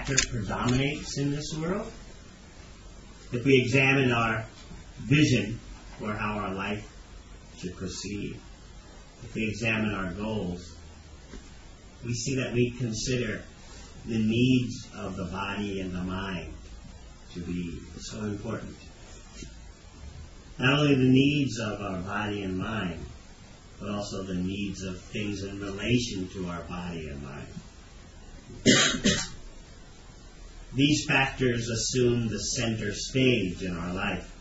matter predominates in this world, if we examine our vision for how our life should proceed, if we examine our goals, we see that we consider the needs of the body and the mind to be so important. Not only the needs of our body and mind, but also the needs of things in relation to our body and mind. These factors assume the center stage in our life.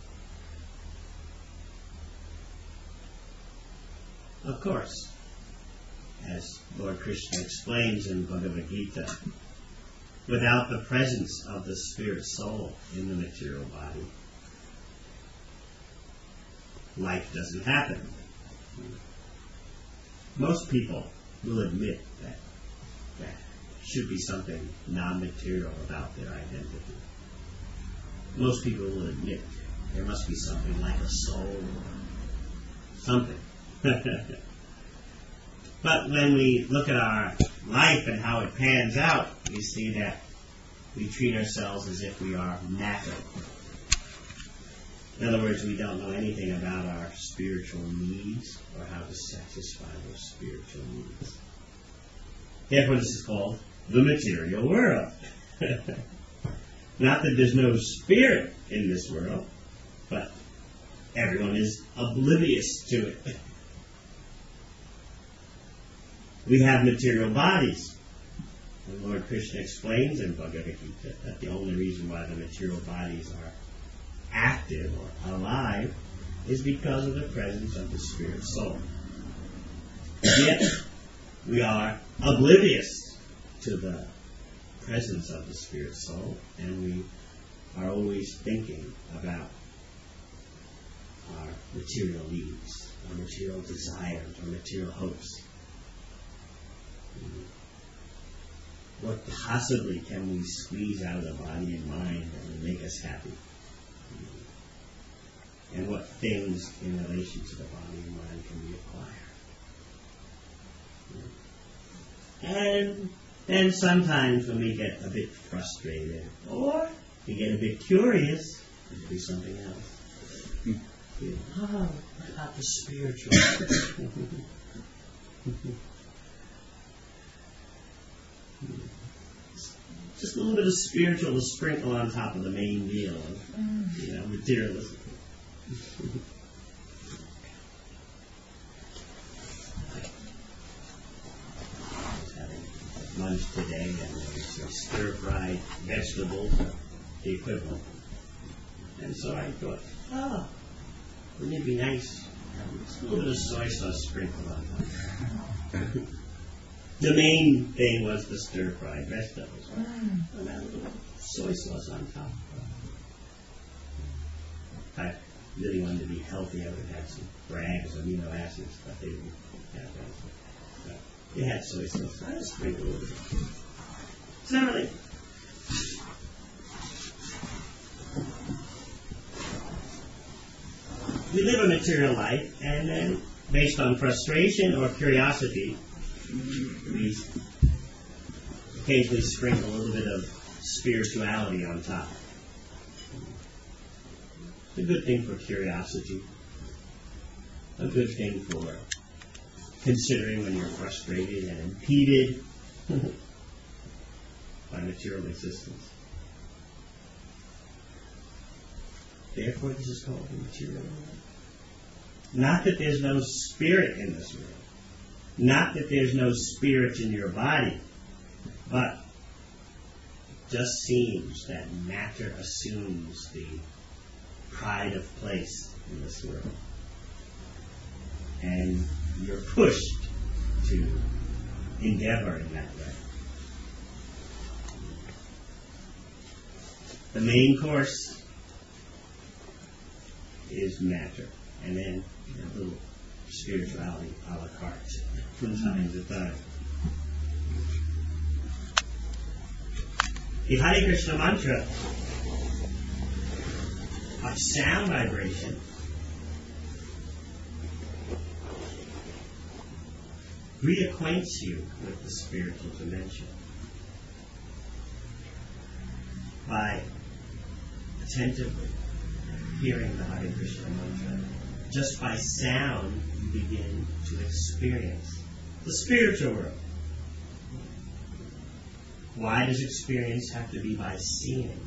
Of course, as Lord Krishna explains in Bhagavad Gita, without the presence of the spirit soul in the material body, life doesn't happen. Most people will admit that there should be something non-material about their identity. Most people will admit there must be something like a soul, something. But when we look at our life and how it pans out, we see that we treat ourselves as if we are matter. In other words, we don't know anything about our spiritual needs or how to satisfy those spiritual needs. Therefore, this is called the material world. Not that there's no spirit in this world, but everyone is oblivious to it. We have material bodies. And Lord Krishna explains in Bhagavad Gita that the only reason why the material bodies are active or alive is because of the presence of the spirit soul. Yet, we are oblivious to the presence of the spirit soul, and we are always thinking about our material needs, our material desires, our material hopes. What possibly can we squeeze out of the body and mind that will make us happy? And what things in relation to the body and mind can we acquire? And then sometimes when we get a bit frustrated or we get a bit curious, we do something else. What about the spiritual? Just a little bit of spiritual to sprinkle on top of the main deal of materialism. I was having lunch today, and there was some stir-fried vegetables, the equivalent. And so I thought, wouldn't it be nice? Just a little bit of soy sauce sprinkled on top. The main thing was the stir-fried vegetables. And that little soy sauce on top. I really wanted to be healthy. I would have had some brags, amino acids, but they didn't have that. So they had soy sauce. I just sprinkled a little bit. It's not really. We live a material life, and then, based on frustration or curiosity, we occasionally sprinkle a little bit of spirituality on top. It's a good thing for curiosity. A good thing for considering when you're frustrated and impeded by material existence. Therefore, this is called the material world. Not that there's no spirit in this world. Not that there's no spirit in your body, but it just seems that matter assumes the pride of place in this world. And you're pushed to endeavor in that way. The main course is matter, and then a little spirituality a la carte from time to time. The Hare Krishna mantra of sound vibration reacquaints you with the spiritual dimension. by attentively hearing the Hare Krishna mantra. Just by sound, you begin to experience the spiritual world. Why does experience have to be by seeing?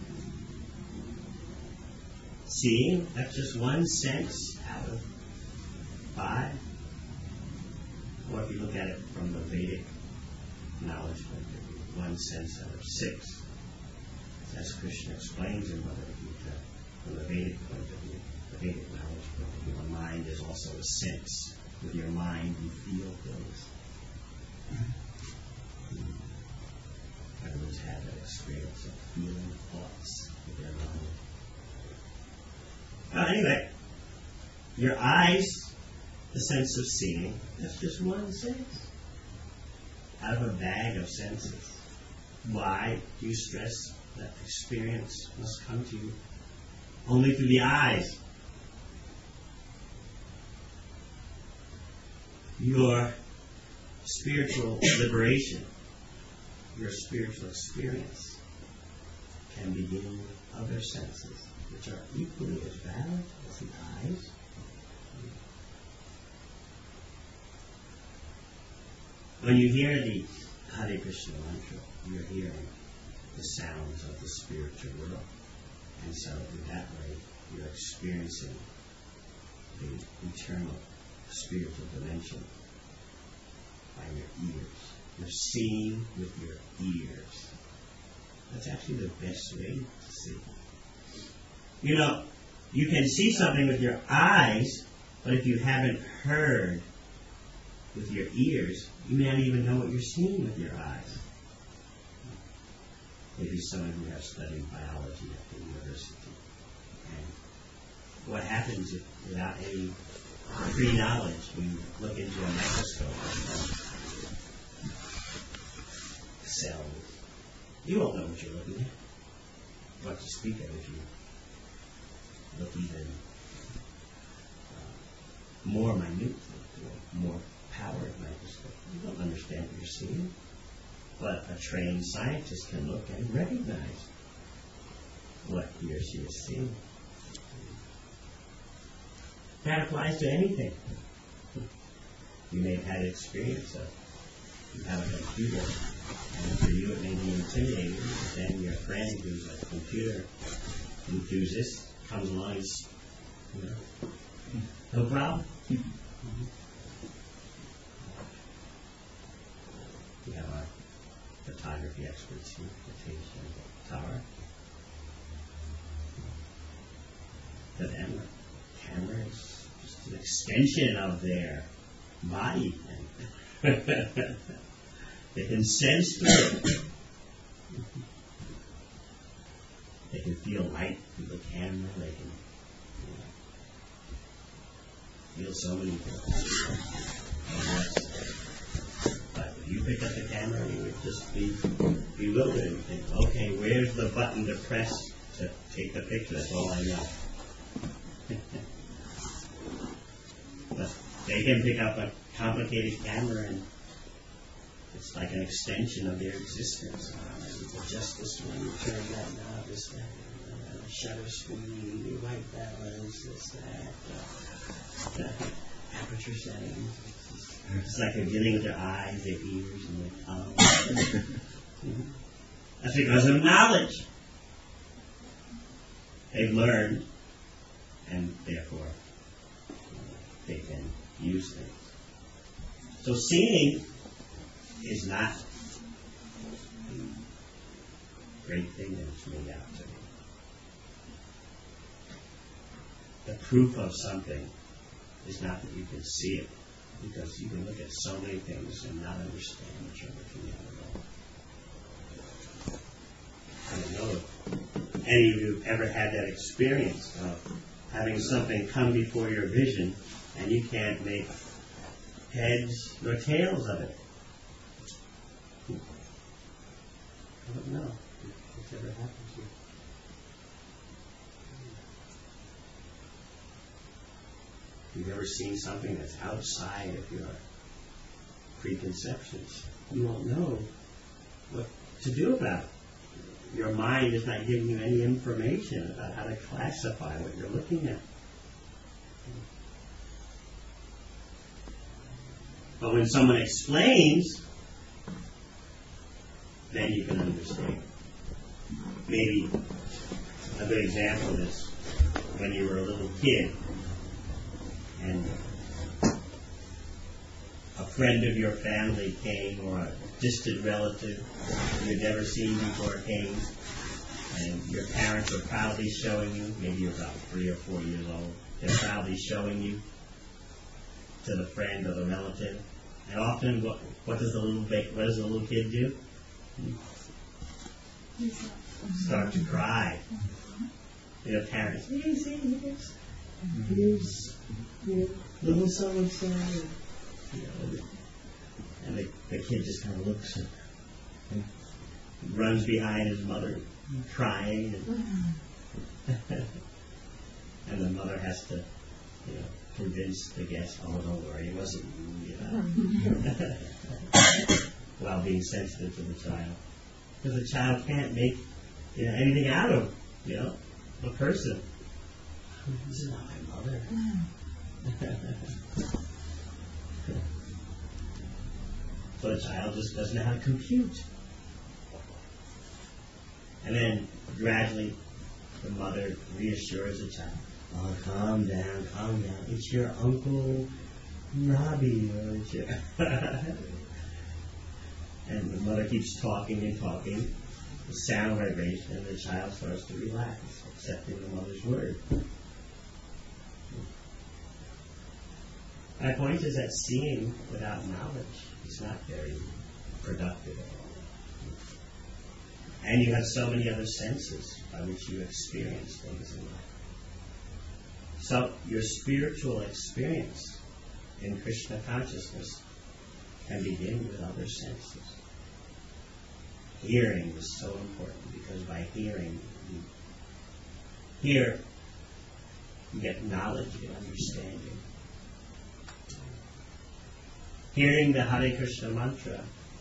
Seeing, that's just one sense out of 5. Or if you look at it from the Vedic knowledge point of view, one sense out of 6. As Krishna explains in Bhagavad Gita, from the Vedic point of view, the Vedic knowledge point of view, a mind is also a sense. With your mind, you feel things. Everyone's had that experience of feeling thoughts with their mind. Anyway, your eyes, the sense of seeing, that's just one sense out of a bag of senses. Why do you stress that experience must come to you only through the eyes? Your spiritual liberation, your spiritual experience can begin with other senses, which are equally as valid as the eyes. When you hear the Hare Krishna mantra, you're hearing the sounds of the spiritual world. And so in that way, you're experiencing the eternal spiritual dimension by your ears. You're seeing with your ears. That's actually the best way to see. You know, you can see something with your eyes, but if you haven't heard with your ears, you may not even know what you're seeing with your eyes. Maybe someone who has studied biology at the university. And what happens if, without any pre-knowledge, you look into a microscope and cells? You won't know what you're looking at. What to speak of if you look even more minute, more powered microscope. You don't understand what you're seeing. But a trained scientist can look and recognize what he or she is seeing. That applies to anything. You may have had an experience of you have a computer, and for you it may be intimidating, but then your friend who's a computer enthusiast comes along and says, no problem. We have our photography experts here, Letitia and Tara. For them, the camera is just an extension of their body. They can sense through it. They can feel light through the camera. They can feel so many things. But if you pick up the camera, you would just be bewildered and think, okay, where's the button to press to take the picture? That's all I know. But they can pick up a complicated camera and it's like an extension of their existence. You adjust this one, you turn that knob, this, that, shutter screen, you white balance, this, that, aperture settings. It's like they're dealing with their eyes, their ears, and their tongue. That's because of knowledge. They've learned, and therefore they can use things. So seeing is not the great thing that it's made out to be. The proof of something is not that you can see it, because you can look at so many things and not understand what you're looking at at all. I don't know if any of you have ever had that experience of having something come before your vision and you can't make heads nor tails of it. I don't know if it's ever happened to you. You've ever seen something that's outside of your preconceptions. You won't know what to do about it. your mind is not giving you any information about how to classify what you're looking at. But when someone explains, then you can understand. Maybe a good example is when you were a little kid and a friend of your family came, or a distant relative you'd never seen before came, and your parents are proudly showing you, maybe you're about 3 or 4 years old, they're proudly showing you to the friend or the relative. And often, what does the little kid do? Start to cry. You know, parents, here's little so-and-so. And the kid just kind of looks and runs behind his mother, crying. And the mother has to, convince the guest, oh, don't worry, it wasn't you, while being sensitive to the child. Because the child can't make anything out of, the person. This is not my mother. So the child just doesn't know how to compute. And then gradually the mother reassures the child, oh, calm down. It's your Uncle Robbie. And the mother keeps talking and talking. The sound vibrates, and the child starts to relax, accepting the mother's word. My point is that seeing without knowledge is not very productive at all. And you have so many other senses by which you experience things in life. So your spiritual experience in Krishna consciousness can begin with other senses. Hearing is so important because by hearing, you get knowledge, you get understanding. Hearing the Hare Krishna mantra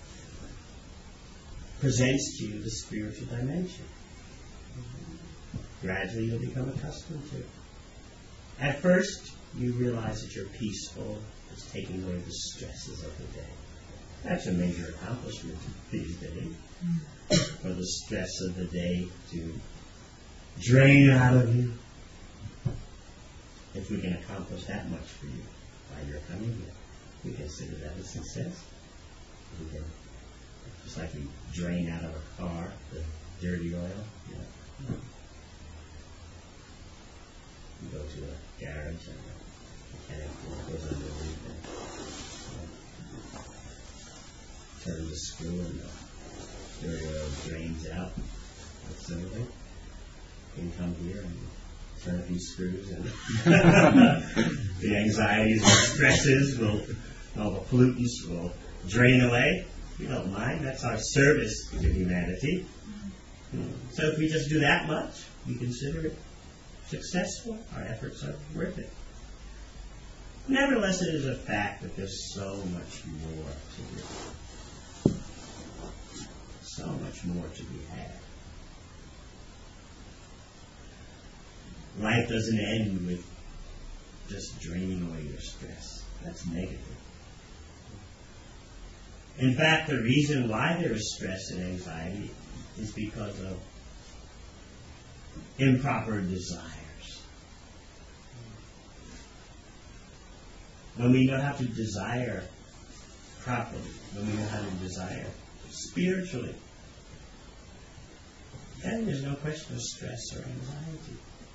presents to you the spiritual dimension. Gradually you'll become accustomed to it. At first, you realize that you're peaceful, it's taking away the stresses of the day. That's a major accomplishment these days. For the stress of the day to drain out of you. If we can accomplish that much for you while you're coming here, we consider that a success. We can, just like we drain out of a car the dirty oil. You go to a garage and the mechanic goes underneath and turns the screw and the dirty oil drains out. Similarly, you can come here and turn a few screws and the anxieties and stresses all the pollutants will drain away. We don't mind. That's our service to humanity. So if we just do that much, we consider it successful. Our efforts are worth it. Nevertheless, it is a fact that there's so much more to do. So much more to be had. Life doesn't end with just draining away your stress. That's negative. In fact, the reason why there is stress and anxiety is because of improper desires. When we know how to desire properly, when we know how to desire spiritually, then there's no question of stress or anxiety.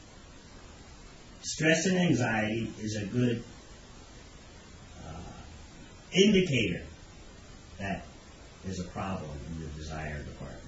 Stress and anxiety is a good indicator that there's a problem in the desire department.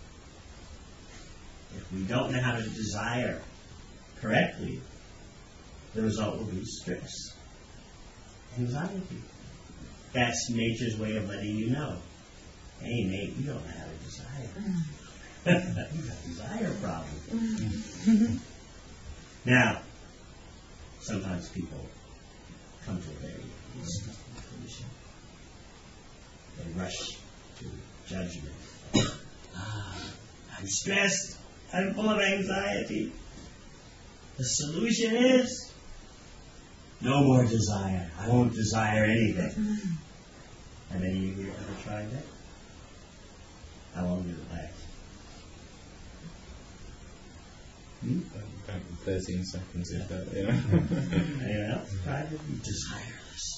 If we don't know how to desire correctly, the result will be stress, anxiety. That's nature's way of letting you know, hey mate, you don't know how to desire. You got a desire problem. Now, sometimes people come to a very instant conclusion. They rush to judgment. I'm stressed. I'm full of anxiety. The solution is no more desire. I won't desire anything. Have any of you ever tried that? How long did it last? About 13 seconds, if that, yeah. Anyone else tried to be desireless?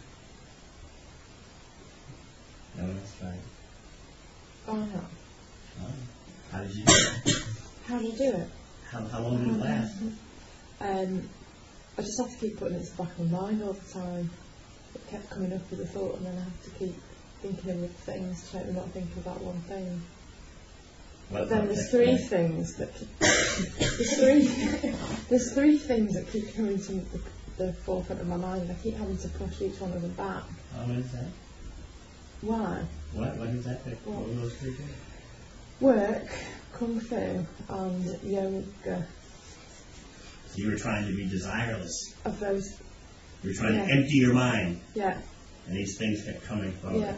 No one else tried it? Oh, no. Oh. How did you do it? How do you do it? How long did it last? I just have to keep putting it to the back of my mind all the time. It kept coming up as a thought, and then I have to keep thinking of things to make me not think about one thing. But then there's three things that keep, there's three things that keep coming to the forefront of my mind, and I keep having to push each one of them back. Oh, what is that? Why? What is that? What were those three things? Work, Kung Fu, and yoga. So you were trying to be desireless. Of those. You were trying to empty your mind. Yeah. And these things kept coming forward. Yeah.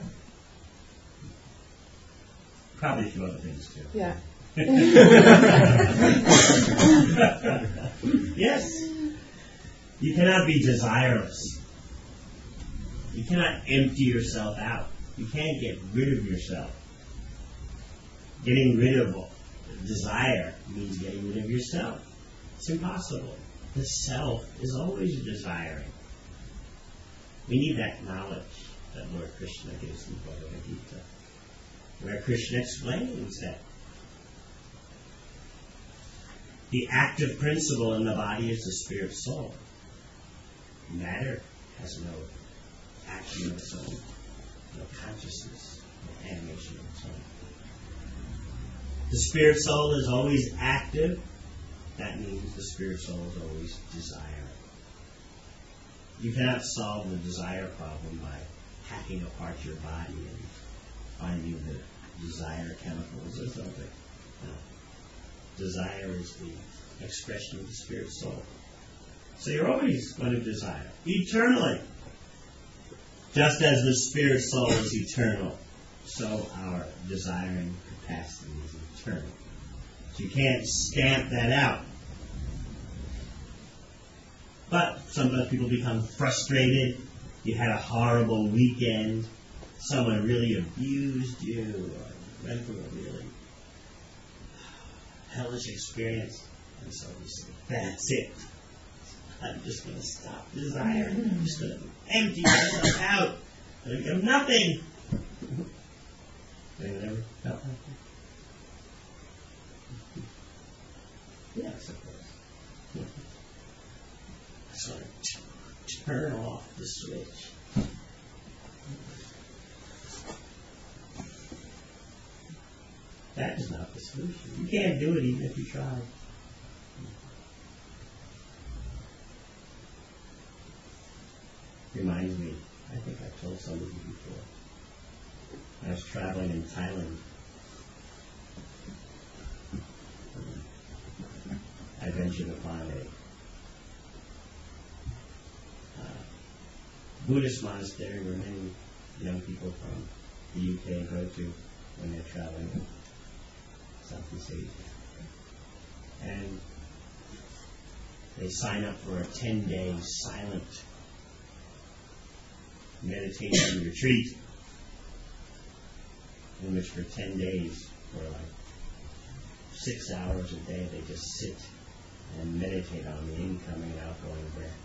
Probably a few other things too. Yeah. Yes. You cannot be desireless. You cannot empty yourself out. You can't get rid of yourself. Getting rid of desire means getting rid of yourself. It's impossible. The self is always desiring. We need that knowledge that Lord Krishna gives in Bhagavad Gita, where Krishna explains that the active principle in the body is the spirit soul. Matter has no action of its own, no consciousness, no animation of its own. The spirit soul is always active. That means the spirit soul is always desiring. You cannot solve the desire problem by hacking apart your body and finding the desire chemicals or something. No. Desire is the expression of the spirit soul. So you're always going to desire, eternally. Just as the spirit soul is eternal, so our desiring capacity is eternal. So you can't stamp that out. But sometimes people become frustrated. You had a horrible weekend. Someone really abused you, or went through a really hellish experience. And so you say, that's it. I'm just going to stop desiring. I'm just going to empty myself out. I'm going to become nothing. Anyone ever felt like that? Yes, of course. I sort of turn off the switch. That is not the solution. You can't do it even if you try. Reminds me, I think I've told some of you before. I was traveling in Thailand. I ventured upon a Buddhist monastery where many young people from the UK go to when they're traveling in Southeast Asia. And they sign up for a 10-day silent meditation retreat in which for 10 days, for like 6 hours a day, they just sit and meditate on the incoming and outgoing breath.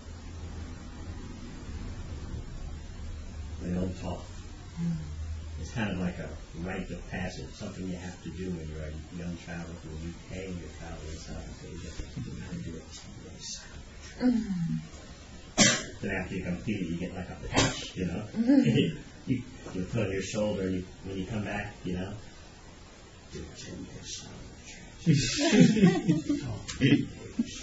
They don't talk. It's kind of like a rite of passage, something you have to do when you're a young traveler from the UK and you're traveling in Southeast Asia. You got to do it 10 days silent. Then after you complete it, you get like a patch, you know. you put on your shoulder, and when you come back, you know, do 10 days silent retreat. 10 days.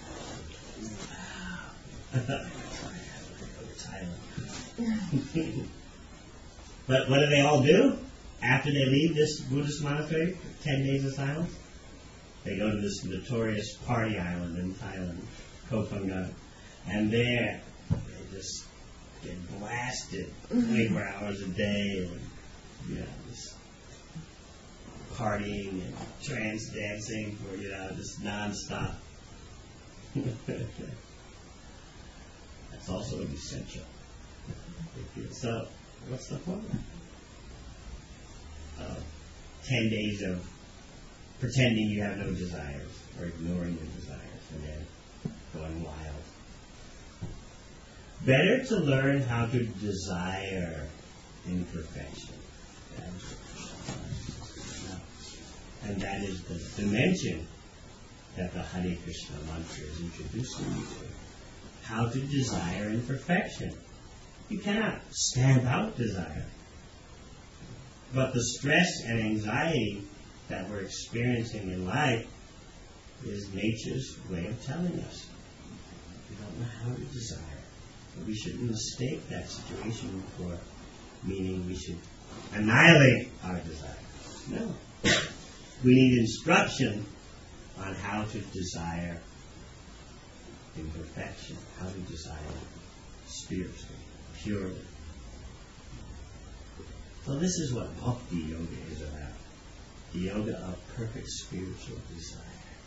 But what do they all do after they leave this Buddhist monastery? 10 days of silence. They go to this notorious party island in Thailand, Koh Phangan, and there they just get blasted 24 hours a day, and just partying and trance dancing for, just non-stop. That's also essential. So, what's the point? 10 days of pretending you have no desires, or ignoring your desires, and then going wild. Better to learn how to desire imperfection. And that is the dimension that the Hare Krishna mantra is introducing you to. How to desire imperfection. You cannot stamp out desire. But the stress and anxiety that we're experiencing in life is nature's way of telling us we don't know how to desire. But we shouldn't mistake that situation for meaning we should annihilate our desire. No. We need instruction on how to desire imperfection, how to desire spiritually, purely. So this is what Bhakti Yoga is about. The yoga of perfect spiritual desire.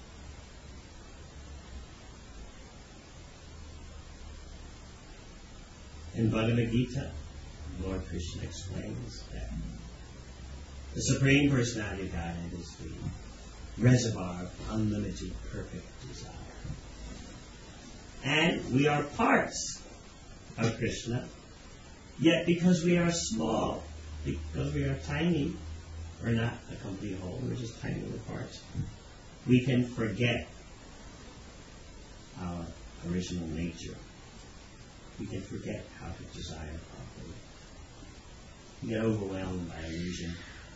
In Bhagavad Gita, Lord Krishna explains that the Supreme Personality of Godhead is the reservoir of unlimited perfect desire. And we are parts of Krishna, yet because we are small, because we are tiny, we're not a complete whole, we're just tiny little parts, we can forget our original nature. We can forget how to desire properly. We get overwhelmed by illusion.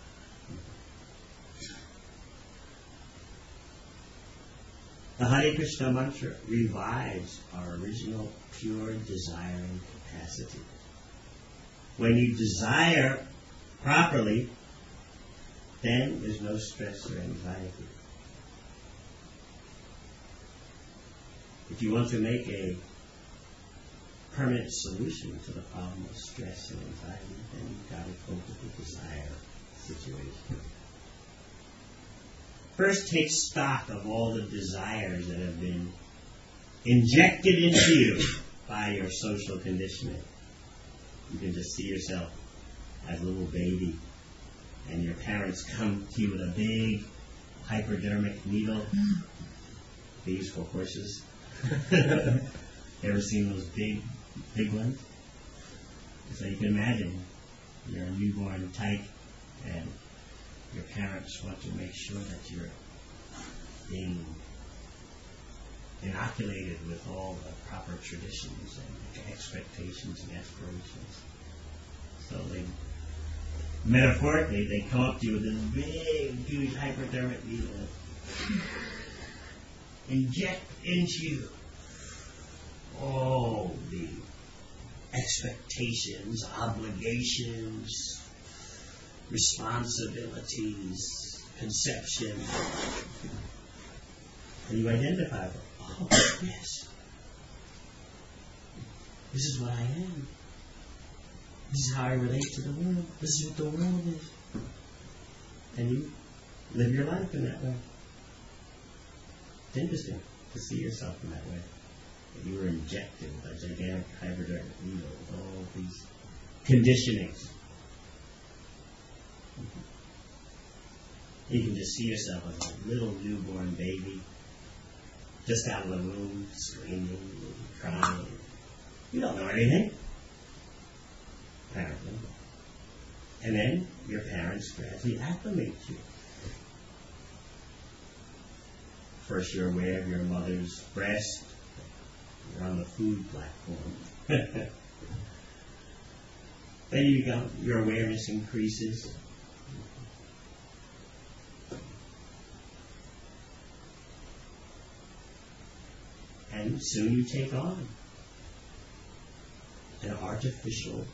The Hare Krishna mantra revives our original pure desiring capacity. When you desire properly, then there's no stress or anxiety. If you want to make a permanent solution to the problem of stress and anxiety, then you've got to cope with the desire situation. First, take stock of all the desires that have been injected into you by your social conditioning. You can just see yourself as a little baby, and your parents come to you with a big hypodermic needle. They use for horses. You ever seen those big ones? So you can imagine you're a newborn tyke, and your parents want to make sure that you're being inoculated with all the proper traditions and expectations and aspirations. So metaphorically, they come up to you with this big, huge hypodermic needle and inject into you all the expectations, obligations, responsibilities, conception. And you identify with, oh, yes, this is what I am. This is how I relate to the world. This is what the world is. And you live your life in that way. It's interesting to see yourself in that way. That you were injected with a gigantic hypodermic needle with all these conditionings. You can just see yourself as a little newborn baby, just out of the womb, screaming, crying. You don't know anything, apparently. And then your parents gradually acclimate you. First you're aware of your mother's breast. You're on the food platform. Then your awareness increases. And soon you take on an artificial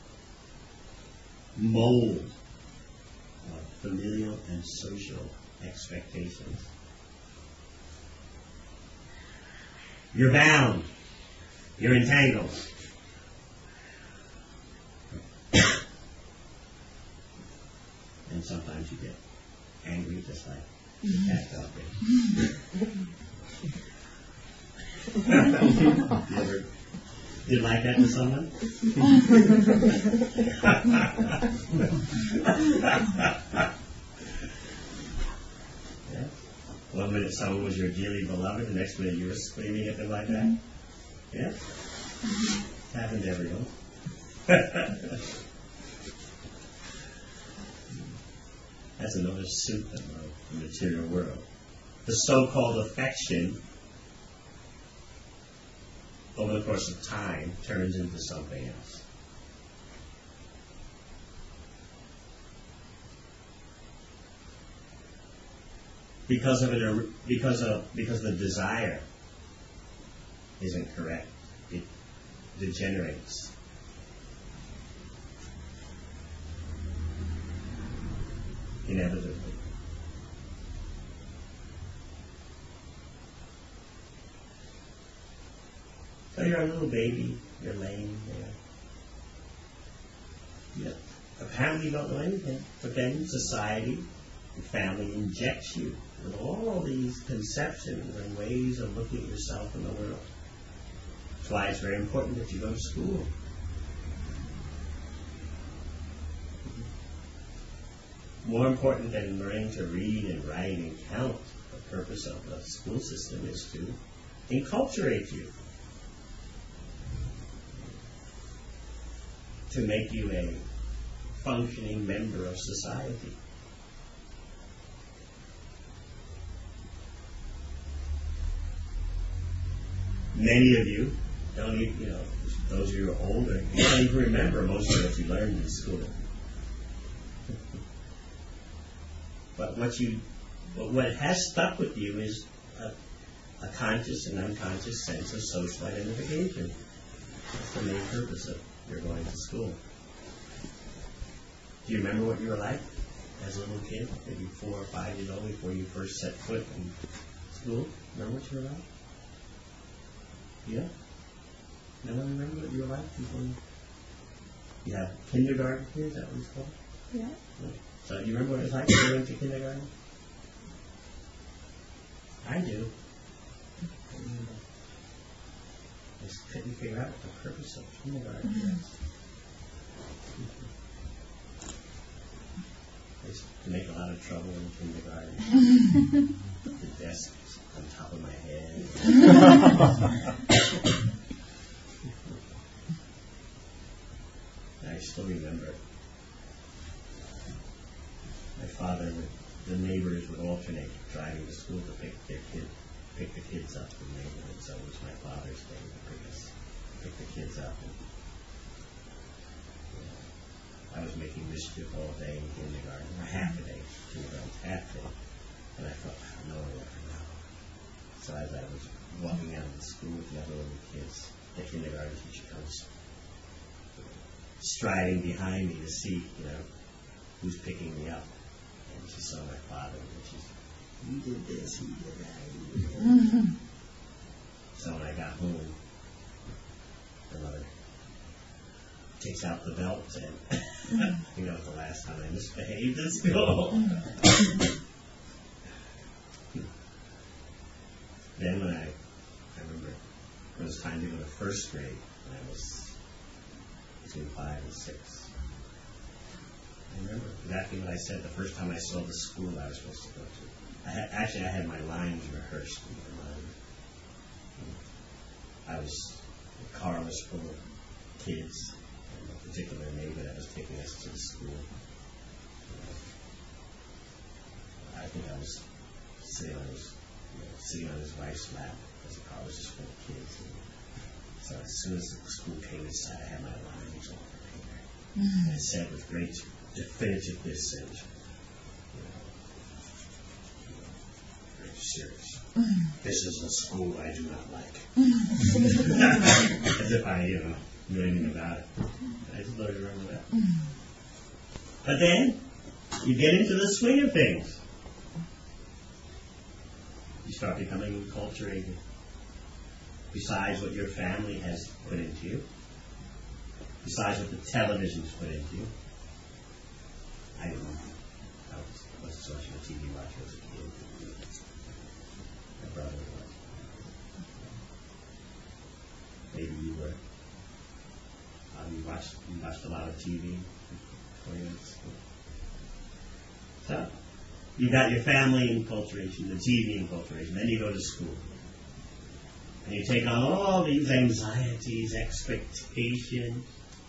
mold of familial and social expectations. You're bound. You're entangled. And sometimes you get angry just like the cat dog did. You ever did like that to someone? Yeah. One minute someone was your dearly beloved, the next minute you were screaming at them like that. Yeah? It's happened to everyone. That's another symptom of the material world. The so-called affection, over the course of time, turns into something else. Because the desire isn't correct, it degenerates. Inevitably. So you're a little baby, you're laying there. Yep. Apparently you don't know anything, but then society and family injects you with all these conceptions and ways of looking at yourself in the world. That's why it's very important that you go to school. More important than learning to read and write and count, the purpose of the school system is to enculturate you, to make you a functioning member of society. Many of you don't even, those of you who are older, you don't even remember most of what you learned in school. But what has stuck with you is a conscious and unconscious sense of social identification. That's the main purpose of your going to school. Do you remember what you were like as a little kid, maybe 4 or 5 years old, before you first set foot in school? Remember what you were like? Yeah? No one remember what you were like before you have kindergarten here? Is that what it's called? Yeah. So do you remember what it was like when you went to kindergarten? I do. I just couldn't figure out what the purpose of kindergarten was. I used to make a lot of trouble in kindergarten. The desk on top of my head. I still remember. My father, the neighbors would alternate driving to school to pick the kids up in the neighborhood. So it was my father's day to pick the kids up. And, I was making mischief all day in kindergarten, or half a day. Kindergarten's half day. And I thought, no one will ever know. So as I was walking out of the school with the other little kids, the kindergarten teacher comes striding behind me to see, who's picking me up. And she saw my father, and she said, "He did this, he did that, he did that." Mm-hmm. So when I got home, my mother takes out the belt and I think that was the last time I misbehaved at school. Then when I remember it was time to go to first grade when I was between 5 and 6. I remember exactly what I said the first time I saw the school I was supposed to go to. I had my lines rehearsed in my mind. The car was full of kids, and a particular neighbor that was taking us to the school. I think I was sitting on his wife's lap because the car was just full of kids. And so as soon as the school came inside, I had my lines all prepared. And I said with great definitiveness and very serious, "This is a school I do not like." As if I knew anything about it. I just don't remember that. But then you get into the swing of things. You start becoming enculturated. Besides what your family has put into you, besides what the television's put into you. I don't know. I wasn't so much TV watcher as a kid. My brother was. Maybe you were. You watched a lot of TV before you went to school. So, you got your family enculturation, the TV enculturation, then you go to school. And you take on all these anxieties, expectations.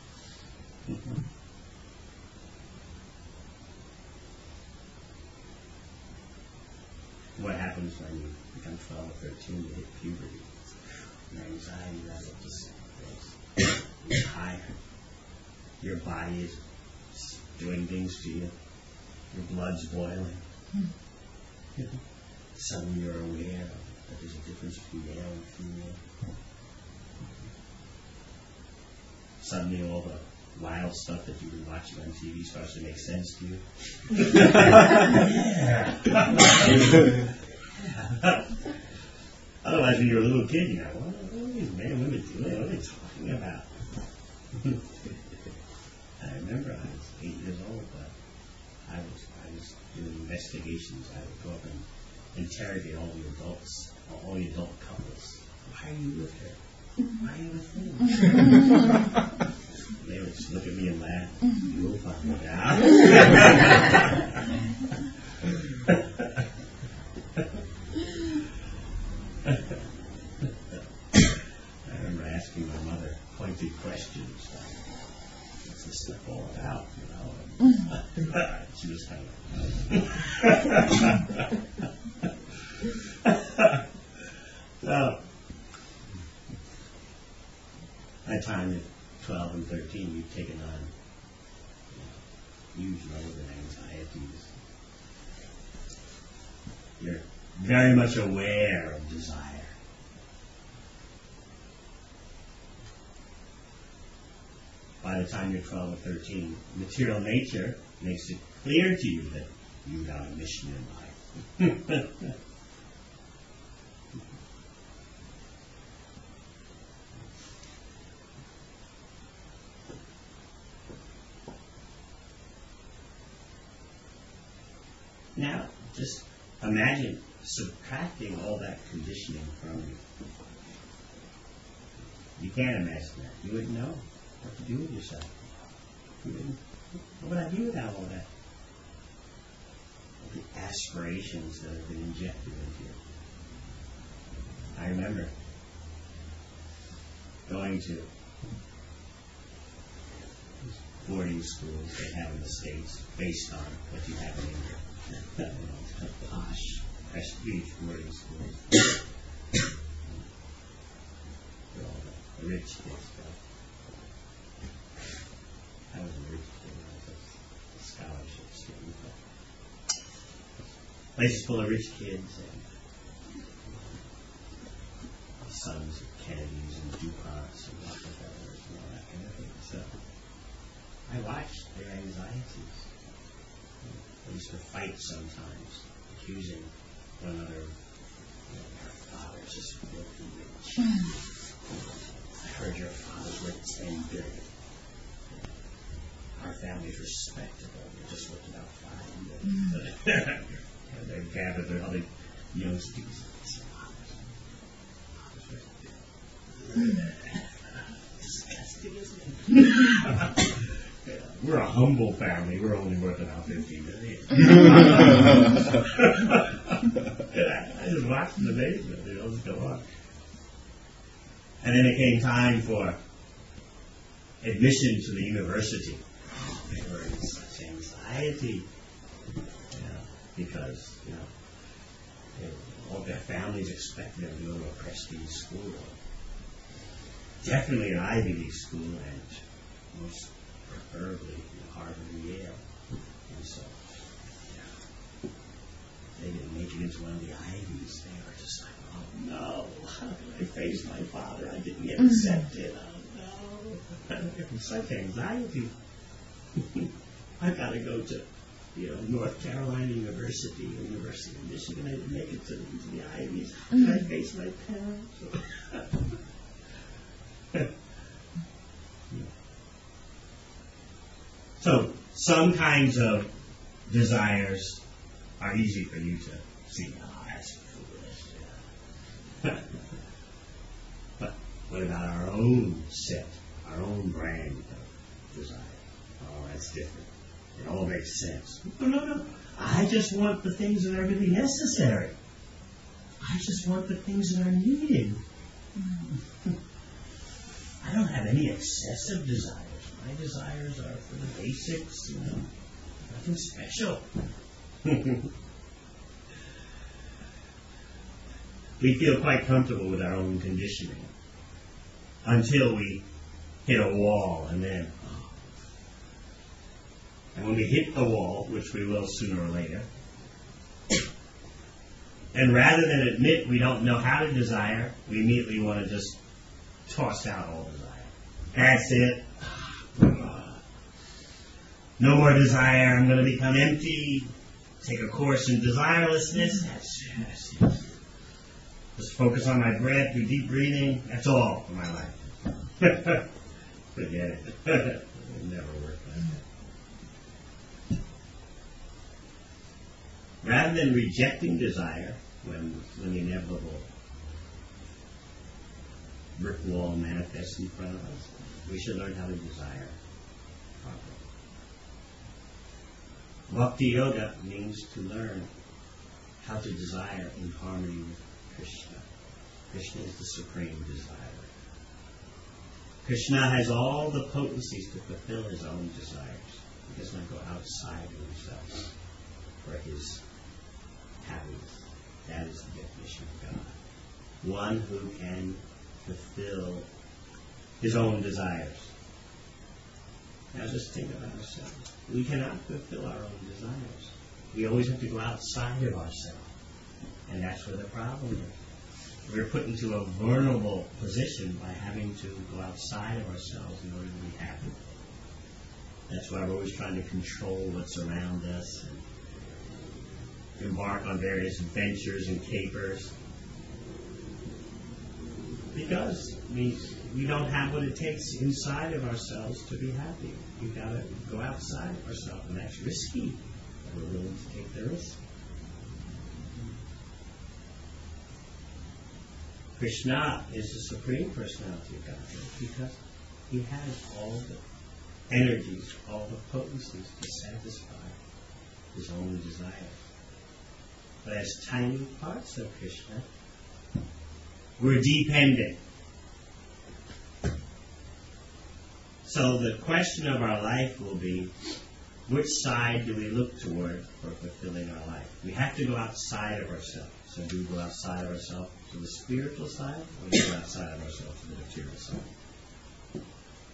What happens when you become 12 or 13, you hit puberty? Your anxiety level just goes higher. Your body is doing things to you. Your blood's boiling. Suddenly you're aware that there's a difference between male and female. Suddenly all the wild stuff that you've been watching on TV starts to make sense to you. Otherwise, when you're a little kid, you know, what are these men and women doing? What are they talking about? I remember I was 8 years old, but I was doing investigations. I would go up and interrogate all the adults, all the adult couples. Why are you with her? Why are you with him? They would just look at me and laugh. You'll find out. I remember asking my mother pointed questions like, what's this stuff all about, you know? She was kind of so, by the time at 12 and 13, you've taken on huge loads of anxieties. You're very much aware of desire. By the time you're 12 or 13, material nature makes it clear to you that you've got a mission in life. Now, just imagine subtracting all that conditioning from you. You can't imagine that. You wouldn't know what to do with yourself. You wouldn't. What would I do without all that? The aspirations that have been injected into you. I remember going to boarding schools they have in the States based on what you have in England. Posh, prestige boarding schools. They're all the rich kids. I was a rich kid. I was a scholarship student. Places full of rich kids and the sons of Kennedys and DuPonts and Rockefellers and all that kind of thing. So I watched their anxieties. They used to fight sometimes, accusing one another of, our father's just filthy rich. I heard your father's worth 10 billion. Our family's respectable. You're just worth about 5 million. And they gathered their other youngsters. Disgusting, isn't it? We're a humble family. We're only worth about 50 million. I just watched in amazement. It just go on. And then it came time for admission to the university. They were in such anxiety, because all their families expected them to go to a prestige school. Definitely an Ivy League school, and most preferably Harvard and Yale. And so, they didn't make it into one of the Ivies. They were just like, oh no, how can I face my father? I didn't get accepted. Oh no. Such anxiety. I've got to go to, North Carolina University, University of Michigan. I didn't make it to the Ivies. How can I face my parents? So, some kinds of desires are easy for you to see. Oh, that's foolish. Yeah. But what about our own set, our own brand of desire? Oh, that's different. It all makes sense. No. I just want the things that are really necessary. I just want the things that are needed. I don't have any excessive desires. My desires are for the basics, nothing special. We feel quite comfortable with our own conditioning until we hit a wall, and then, and when we hit the wall, which we will sooner or later, and rather than admit we don't know how to desire, we immediately want to just toss out all desire. That's it. No more desire. I'm going to become empty. Take a course in desirelessness. That's it. Just focus on my breath, do deep breathing. That's all for my life. Forget it. It'll never work like that. Rather than rejecting desire when the inevitable brick wall manifests in front of us, we should learn how to desire properly. Bhakti Yoga means to learn how to desire in harmony with Krishna. Krishna is the supreme desire. Krishna has all the potencies to fulfill his own desires. He does not go outside of himself for his happiness. That is the definition of God. One who can fulfill his own desires. Now just think about ourselves. We cannot fulfill our own desires. We always have to go outside of ourselves. And that's where the problem is. We're put into a vulnerable position by having to go outside of ourselves in order to be happy. That's why we're always trying to control what's around us and embark on various ventures and capers. Because we don't have what it takes inside of ourselves to be happy. We've got to go outside of ourselves, and that's risky. We're willing to take the risk. Krishna is the Supreme Personality of Godhead because he has all the energies, all the potencies to satisfy his own desires. But as tiny parts of Krishna, we're dependent. So the question of our life will be, which side do we look toward for fulfilling our life? We have to go outside of ourselves. So do we go outside of ourselves to the spiritual side, or do we go outside of ourselves to the material side?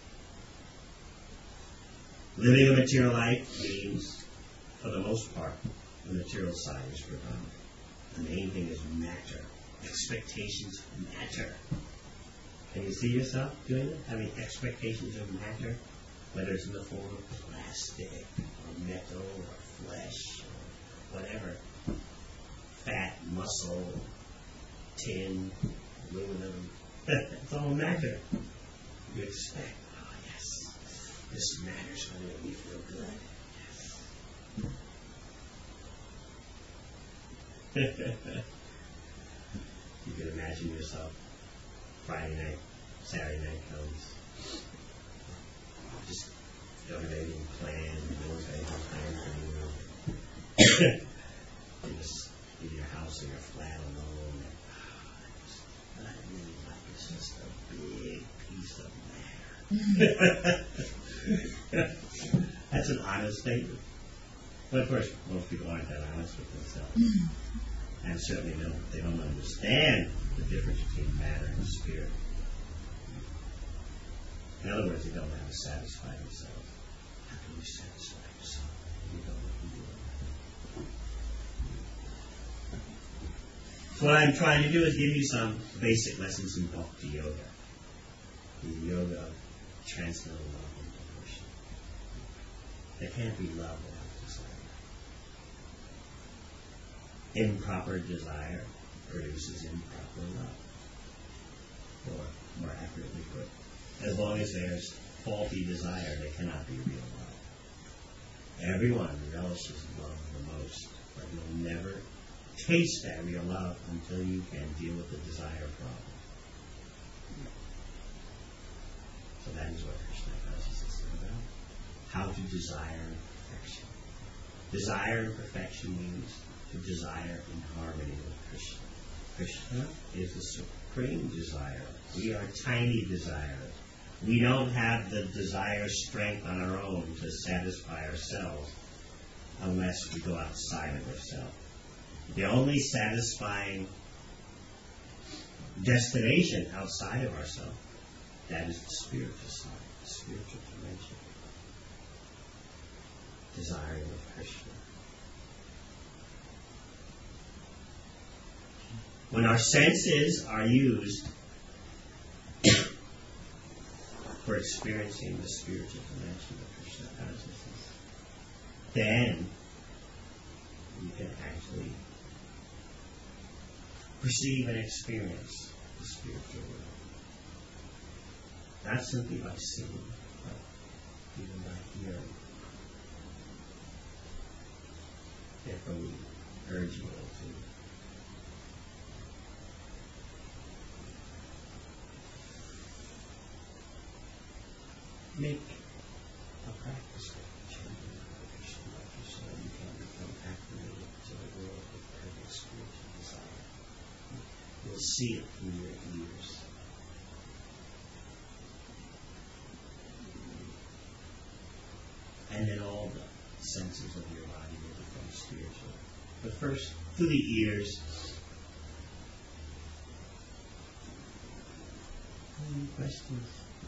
Living a material life means, for the most part, the material side is forgotten. The main thing is matter. Expectations matter. Can you see yourself doing it? Having expectations of matter, whether it's in the form of plastic, or metal, or flesh, or whatever. Fat, muscle, tin, aluminum. It's all matter. You expect, oh yes, this matter's going to make me feel good. Yes. You can imagine yourself, Friday night, Saturday night comes. Just don't have anything planned, no one's got anything planned for you. You're just in your house or your flat alone. And, what I really like is just a big piece of matter. That's an honest statement. But of course, most people aren't that honest with themselves. And certainly they don't understand the difference between matter and spirit. In other words, they don't know how to satisfy themselves. How can you satisfy yourself? You don't know who you are. So what I'm trying to do is give you some basic lessons in Bhakti Yoga. The yoga of transcendental love and devotion. There can't be love without desire. Improper desire produces improper love. Or, more accurately put, as long as there's faulty desire, there cannot be real love. Everyone relishes love the most But you'll never taste that real love until you can deal with the desire problem. So that is what Krishna consciousness is about. How to desire perfection. Desire and perfection means to desire in harmony with Krishna. Krishna is the supreme desire. We are tiny desirers. We don't have the desire strength on our own to satisfy ourselves unless we go outside of ourselves. The only satisfying destination outside of ourselves, that is the spiritual side, the spiritual dimension. Desiring of Krishna. When our senses are used for experiencing the spiritual dimension of Krishna consciousness, then you can actually perceive and experience the spiritual world. Not simply by seeing, but even by hearing. Therefore we urge you all to make a practice of chanting Krishna mantra so that you can become acclimated to the world of perfect spiritual desire. You'll see it through your ears. And then all the senses of your body will become spiritual. But first, through the ears. Any questions?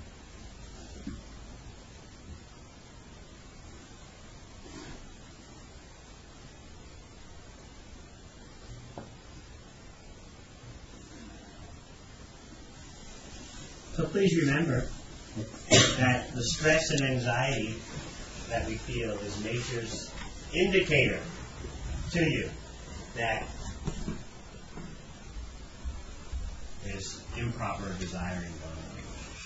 So please remember that the stress and anxiety that we feel is nature's indicator to you that there's improper desiring going on.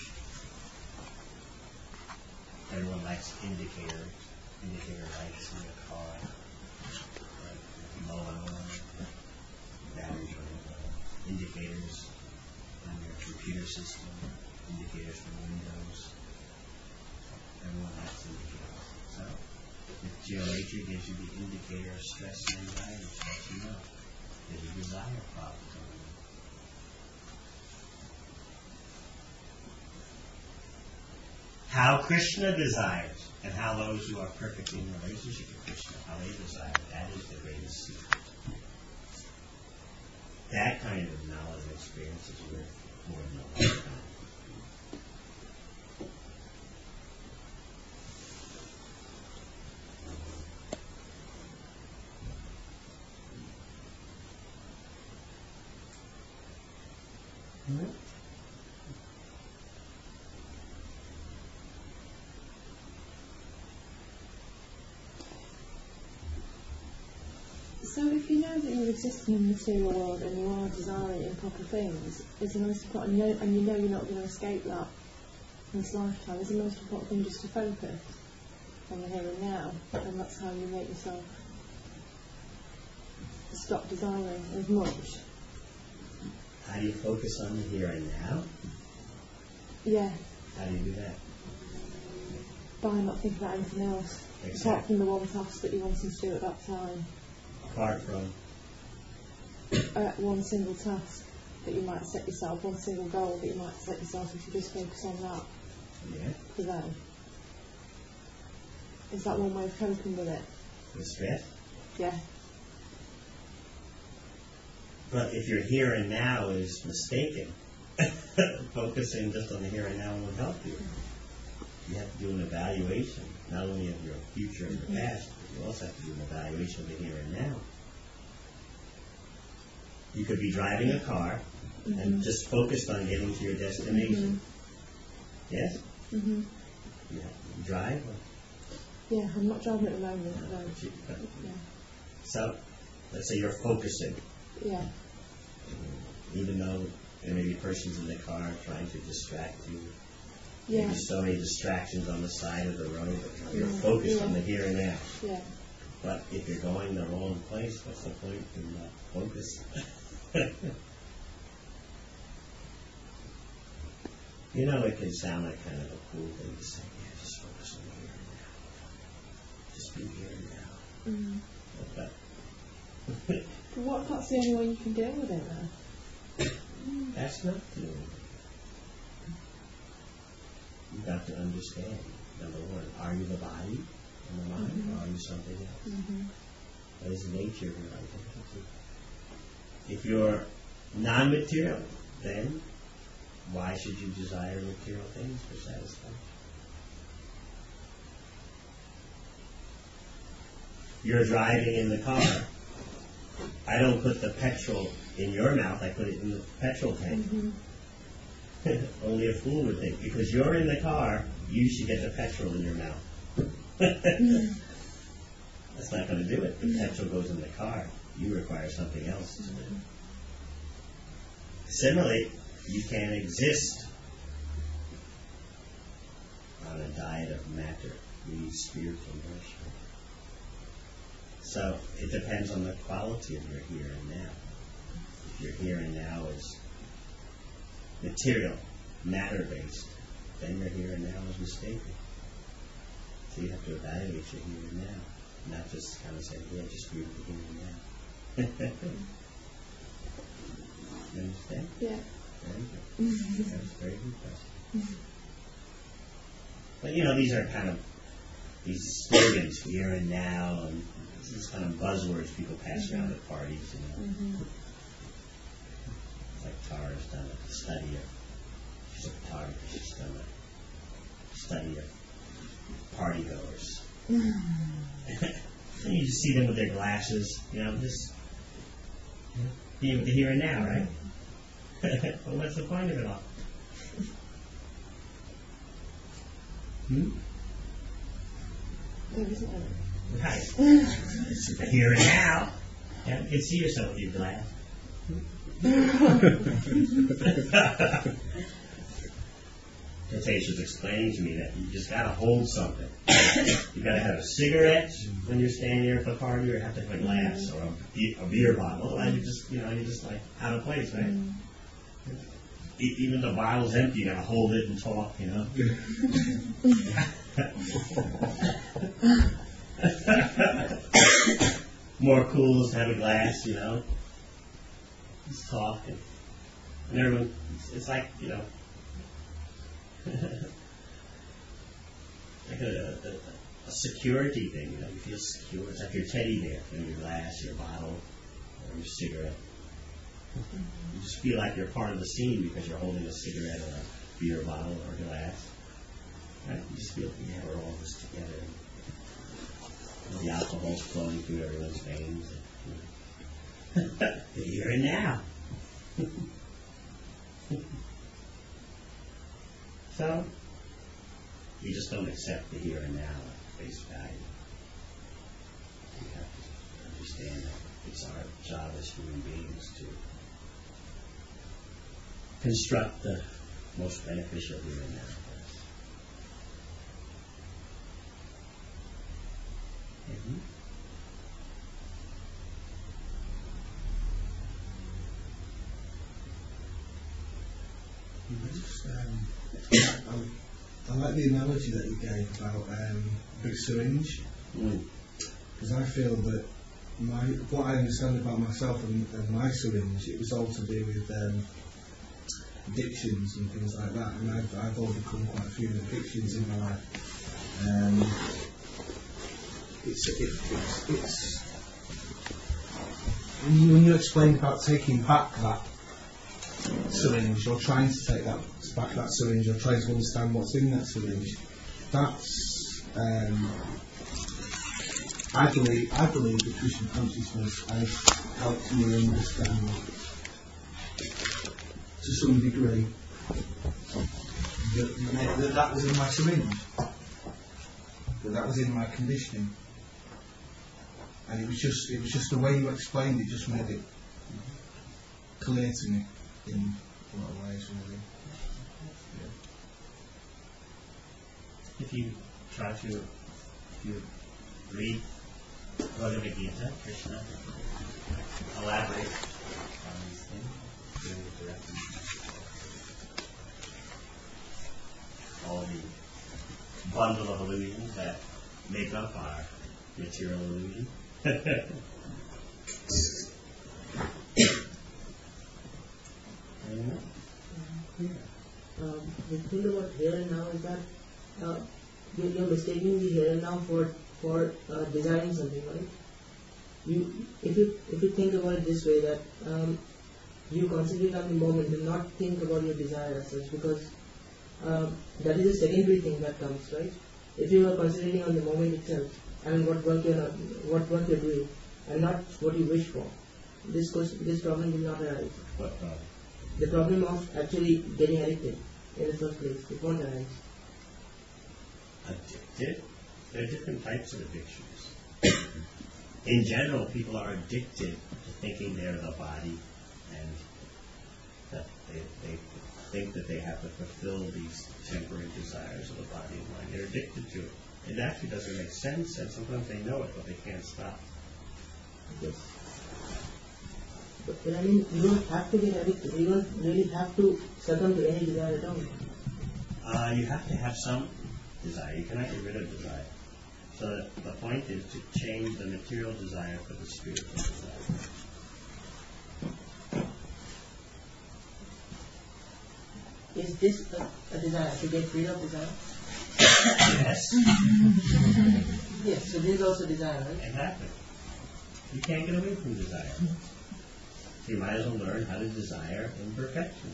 Everyone likes indicator lights in their car, like mowing on, batteries running low, indicators on your computer system, indicators from windows. Everyone likes indicators. So, if geometry gives you the indicator of stress and anxiety, it lets you know there's a desire problem going on. How Krishna desires, and how those who are perfectly in relationship with Krishna, how they desire, that is the greatest secret. That kind of knowledge and experience is worth more than a lifetime. So if you know that you exist in the material world and you are desiring improper things, is the most important, and you know you're not going to escape that in this lifetime, is the most important thing just to focus on the here and now, and that's how you make yourself stop desiring as much. How do you focus on the here and now? Yeah. How do you do that? By not thinking about anything else, Exactly. apart from the one task that you wanted to do at that time. Apart from One single task that you might set yourself, one single goal that you might set yourself, if you just focus on that for then. Is that one way of coping with it? the stress. Yeah. But if your here and now is mistaken, focusing just on the here and now won't help you. You have to do an evaluation, not only of your future and your past, but you also have to do an evaluation of the here and now. You could be driving a car and just focused on getting to your destination. Yes? Mm-hmm. You drive? Yeah, I'm not driving at the moment. Yeah. So, let's say you're focusing. Yeah. Even though there may be persons in the car trying to distract you. Yeah. There's so many distractions on the side of the road, but you're focused on the here and now. Yeah. But if you're going the wrong place, what's the point in focus? You know, it can sound like kind of a cool thing to say, yeah, just focus on the here and now. Just be here and now. But But what if that's the only way you can deal with it then? that's not doing it. You've got to understand, number one, are you the body and the mind, or are you something else? What is the nature of your identity? If you're non-material, then why should you desire material things for satisfaction? You're driving in the car. I don't put the petrol in your mouth, I put it in the petrol tank. Only a fool would think. Because you're in the car, you should get the petrol in your mouth. That's not going to do it. The petrol goes in the car. You require something else to do. Similarly, you can't exist on a diet of matter. You need spiritual nourishment. So it depends on the quality of your here and now. If your here and now is material, matter-based, then your here and now is mistaken. So you have to evaluate your here and now, not just kind of say, yeah, just be with the here and now. You understand? Yeah. Very good. That's a very good question. But you know, these are kind of these slogans, here and now, and these kind of buzzwords people pass around at parties. You know, it's like Tara's done a study of. She's a photographer. She's done a study of party goers. And you just see them with their glasses, you know, just being with the here and now, right? Well, what's the point of it all? There isn't any. Right. It's the here and now. Yeah, you can see yourself with your glass. Tatesh was explaining to me that you just got to hold something. You got to have a cigarette when you're standing there at the party, or have to have a glass or a beer bottle. Otherwise, you're just like out of place, right? Even the bottle's empty, you got to hold it and talk, you know. More cool is to have a glass, you know. Just talk and everyone. It's like, you know. Like a security thing, you know, you feel secure. It's like your teddy bear, you know, your glass, your bottle, or your cigarette. You just feel like you're part of the scene because you're holding a cigarette or a beer bottle or glass. Right? You just feel like, yeah, we're all this together. And the alcohol's flowing through everyone's veins. And, you know. The here and now. So, you just don't accept the here and now at face value. You have to understand that it's our job as human beings to construct the most beneficial here and now for us. I like the analogy that you gave about big syringe, because I feel that what I understand about myself and my syringe, it was all to do with addictions and things like that, and I've overcome quite a few addictions in my life. It's when you explain about taking back that syringe, or trying to take back that syringe, or trying to understand what's in that syringe, that's I believe that Christian consciousness has helped me understand to some degree that was in my syringe, that was in my conditioning, and it was just the way you explained it just made it clear to me in a lot of ways, really. If you read Bhagavad Gita, Krishna elaborates on these things really directly. All the bundle of illusions that make up our material illusion. Anyone? The thing about here and now is that you're mistaking the here and now for desiring something, right? If you think about it this way, that you concentrate on the moment and not think about your desire as such, because that is a secondary thing that comes, right? If you are concentrating on the moment itself and what work you're doing and not what you wish for, this problem will not arise. What problem? The problem of actually getting addicted in the first place, it won't arise. Addicted? There are different types of addictions. In general, people are addicted to thinking they're the body, and that they think that they have to fulfill these temporary desires of the body and mind. They're addicted to it. It actually doesn't make sense, and sometimes they know it, but they can't stop. Yes. But I mean, you don't have to get addicted. You don't really have to succumb to any desire at all. You have to have some desire. You cannot get rid of desire. So the point is to change the material desire for the spiritual desire. Is this a desire, to get rid of desire? Yes. Yes, so this is also desire, right? Exactly. You can't get away from desire. So you might as well learn how to desire imperfection.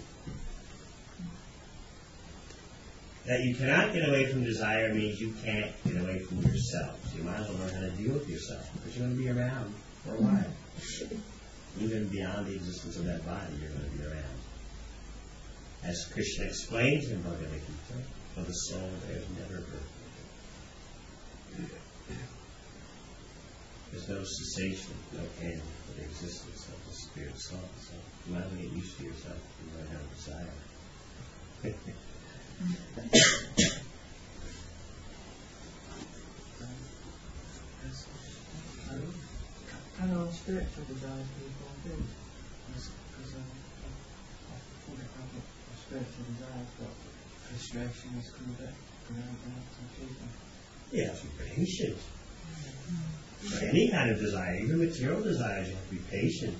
That you cannot get away from desire means you can't get away from yourself. So you might as well learn how to deal with yourself, because you're going to be around for a while. Even beyond the existence of that body, you're going to be around. As Krishna explains in Bhagavad Gita, for the soul there is never birth. There's no cessation, no end for the existence of the spirit soul. So you might as well get used to yourself and learn how to desire. Kind of spiritual desires people do. Because spiritual desires, but frustration is coming back around some people. You have to be patient. For any kind of desire, even material desires, you have to be patient.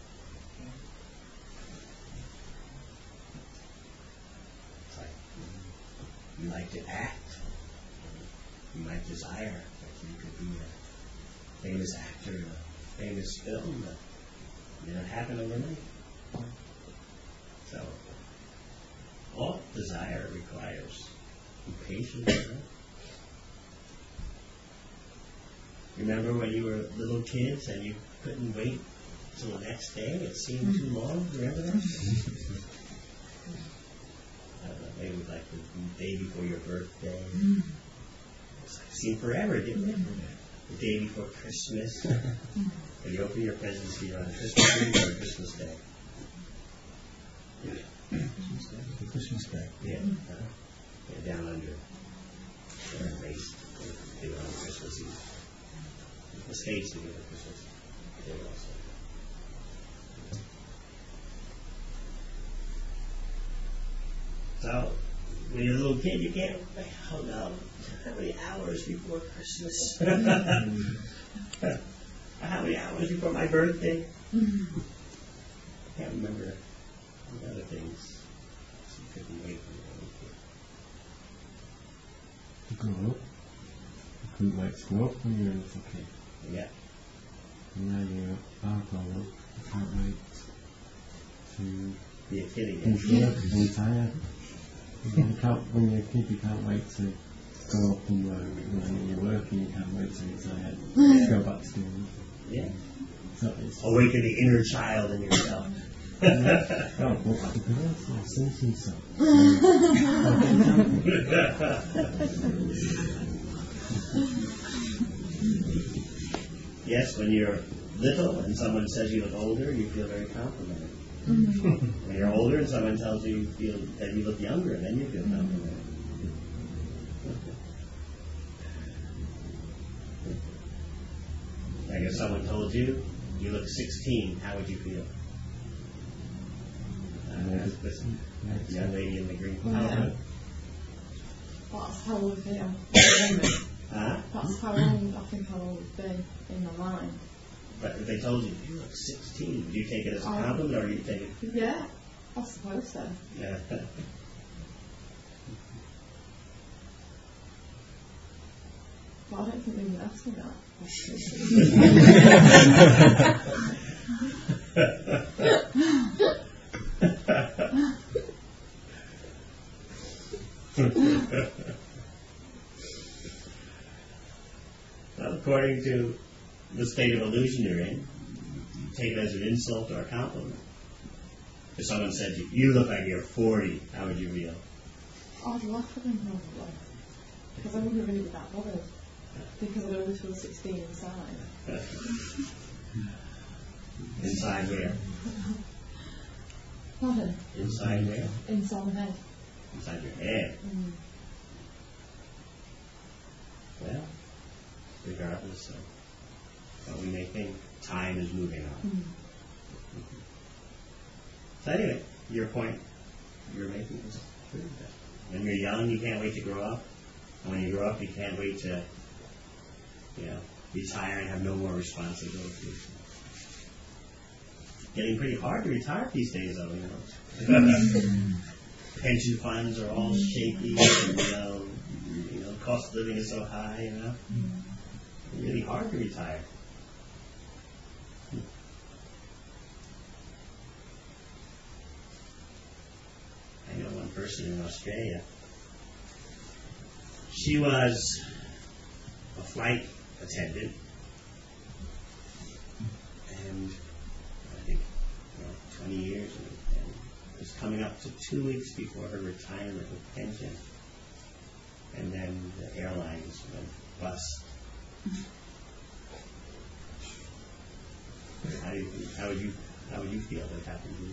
It's like you like to act. You might desire that you could be a famous actor in a famous film, but it didn't happen overnight. So, all desire requires patience. Right? Remember when you were little kids and you couldn't wait till the next day? It seemed too long. Remember that? I don't know, maybe like the day before your birthday. It seemed forever, didn't it? The day before Christmas. When you open your presents here on Christmas Eve or Christmas Day. Christmas Day. Yeah. Down under. They're raised. They were on Christmas Eve. The States do it at Christmas Day also. So, when you're a little kid, you can't, oh no, how many hours before Christmas? How many hours before my birthday? I can't remember the other things. So you couldn't wait for the little kid. To grow up. You couldn't wait to grow up when you were a little kid. Yeah. And now you're grown up. You can't wait to Be a kid again. finish work and retire. When you're a kid, you can't wait to go up and when you're working, you can't wait to retire. Go back to school. Yeah. So it's Awaken the inner child in yourself. oh, well, I'll sing some songs. Yes, when you're little and someone says you look older, you feel very complimented. When you're older and someone tells you feel that you look younger, then you feel complimented. someone told you, you look 16, how would you feel? This young lady in the green. Yeah. That's how old I think I'm. Huh? That's how long I think I'll always be in my mind. But if they told you, you look 16, would you take it as a compliment or you take it? Yeah, I suppose so. Yeah. But I don't think they would ask me that. Well, according to the state of illusion you're in, you take it as an insult or a compliment. If someone said to you, you look like you're 40, how would you feel? I'd laugh at them probably. Because I wouldn't really be that bothered. Because I'd always feel 16 inside. Inside where? Pardon? Inside where? Inside my head. Inside your head. Well, regardless of what we may think, time is moving on. So anyway, your point you're making is true. When you're young, you can't wait to grow up. And when you grow up, you can't wait to, retire and have no more responsibilities. Getting pretty hard to retire these days, though, Pension funds are all shaky, and, cost of living is so high, It's really hard to retire. I know one person in Australia. She was a flight attendant, and I think 20 years, and it was coming up to 2 weeks before her retirement with pension, and then the airlines went bust. How would you feel if it happened to you?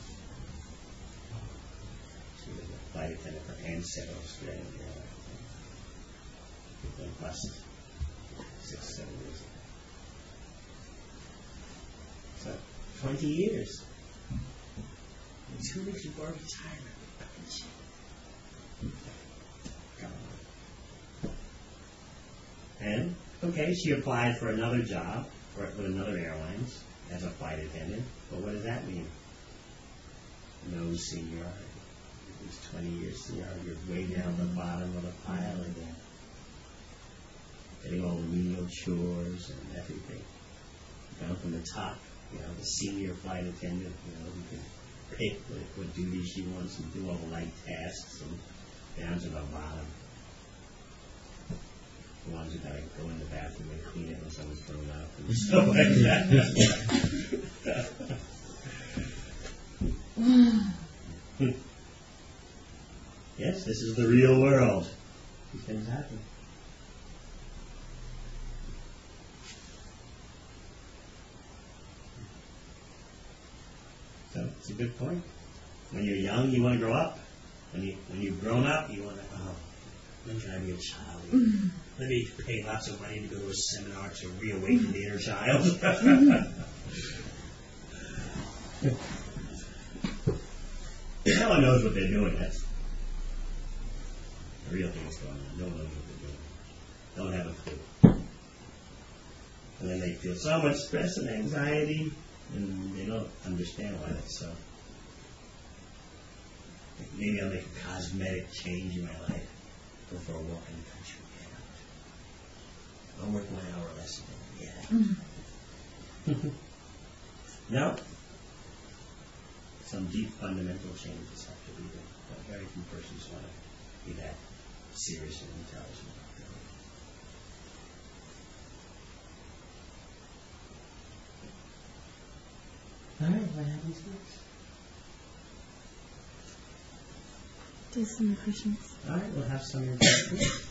She was a flight attendant for Ansett Australian Airlines. It went bust 6-7 years ago. So 20 years. And 2 weeks before retirement. And, okay, she applied for another job with another airlines as a flight attendant, but what does that mean? No seniority. It was 20 years seniority. You're way down the bottom of the pile again. Getting all the menial chores and everything. Down from the top, the senior flight attendant, who can pick what duties she wants and do all the light tasks, and down to the bottom. The ones who gotta go in the bathroom and clean it when someone's thrown up and stuff like that. Yes, this is the real world. These things happen. So it's a good point. When you're young, you want to grow up. When you've grown up, you want to, when can I be a child? Let me pay lots of money to go to a seminar to reawaken the inner child. No one knows what they're doing. That's the real thing that's going on. No one knows what they're doing. Don't have a clue. And then they feel so much stress and anxiety, and they don't understand why that's so. Maybe I'll make a cosmetic change in my life. Go for a walk in the country. Yeah. I'll work 1 hour less a day. Yeah. No. Some deep fundamental changes have to be there. But very few persons want to be that serious and intelligent about that. All right, what happens next? Do some questions. All right, we'll have some of your questions.